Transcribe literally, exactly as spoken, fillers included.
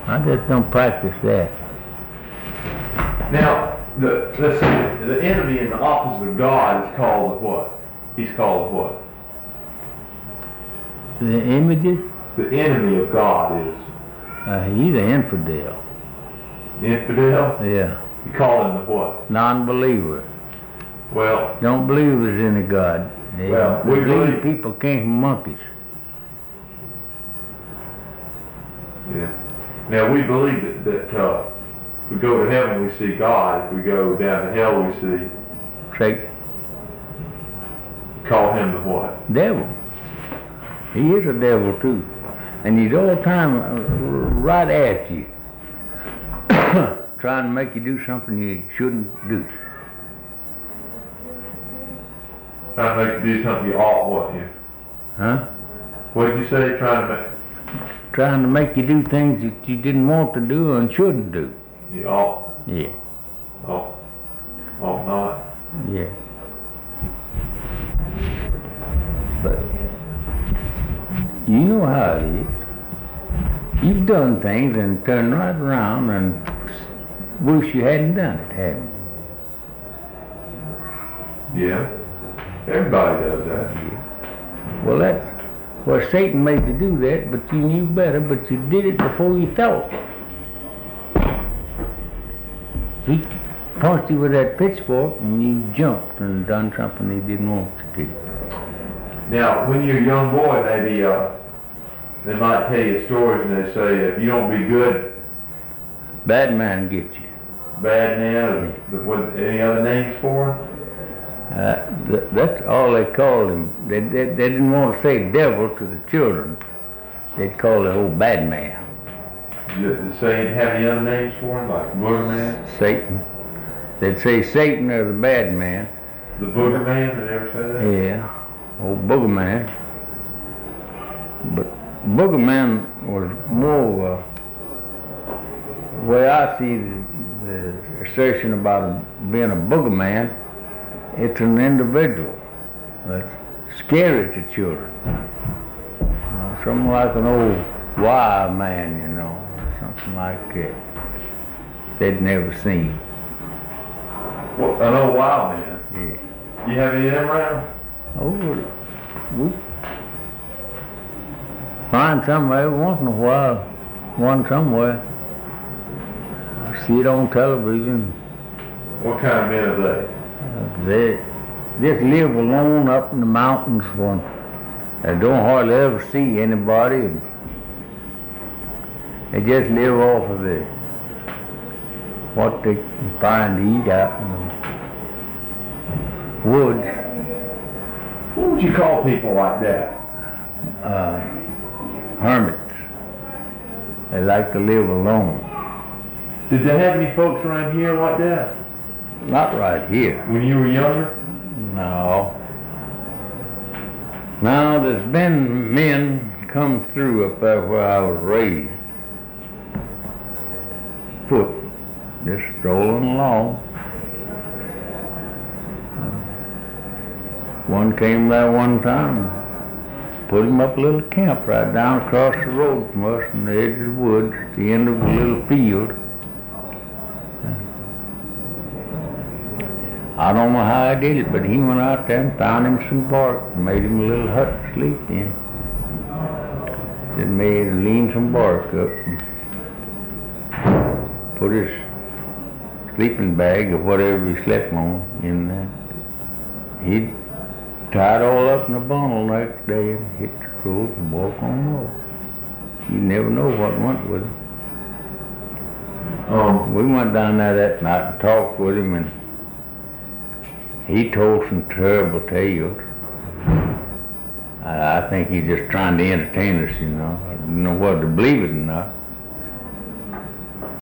I just don't practice that. Now, the let's see, the enemy and the opposite of God is called what? He's called what? The images? The enemy of God is Uh, he's an infidel. the infidel. Yeah. You call him the what? Non-believer. Well, Don't believe there's any God. They, Well, they we believe believe- people came from monkeys. yeah. Now we believe that, that uh, if we go to heaven we see God. If we go down to hell we see. Satan. Call him the what? Devil. He is a devil too. And he's all the time uh, right at you. Trying to make you do something you shouldn't do. Trying to make you do something you ought what here? Huh? What did you say? Trying to make Trying to make you do things that you didn't want to do and shouldn't do. you ought, Yeah. ought, ought not. Yeah. But you know how it is. You've done things and turned right around and wish you hadn't done it, haven't you? Yeah. Everybody does that. Well, that's well, Satan made you do that, but you knew better, but you did it before you thought. He punched you with that pitchfork and you jumped and done something he didn't want you to do. Now, when you're a young boy, maybe uh, they might tell you stories and they say, if you don't be good, Bad man gets you. bad man, or the- what, any other names for him? Uh, th- that's all they called him. They, they, they didn't want to say devil to the children. They'd call the whole bad man. Did they say have any other names for him, like Booger Man? Satan. They'd say Satan or the bad man. The Booger Man, did they ever say that? Yeah, old Booger Man. But Booger Man was more, uh, the way I see the, the assertion about being a Booger Man, it's an individual that's scary to children. You know, something like an old wild man, you know, something like that. They'd never seen. Well, an old wild man. Yeah. You have any of them around? Oh, we find some every once in a while, one somewhere. I see it on television. What kind of men are they? They just live alone up in the mountains one. They don't hardly ever see anybody. And they just live off of the what they can find to eat out in the woods. What would you call people like that? Uh, hermits. They like to live alone. Did they have any folks around here like that Not right here. when you were younger? No. Now there's been men come through up there where I was raised. Foot, just strolling along. One came there one time, put him up a little camp right down across the road from us in the edge of the woods, at the end of a little field. I don't know how I did it, but he went out there and found him some bark and made him a little hut to sleep in. Then made lean some bark up and put his sleeping bag or whatever he slept on in there. He'd tie it all up in a bundle next day and hit the road and walk on off. You never know what went with him. Um, We went down there that night and talked with him, and he told some terrible tales. I, I think he's just trying to entertain us, you know. I don't know whether to believe it or not.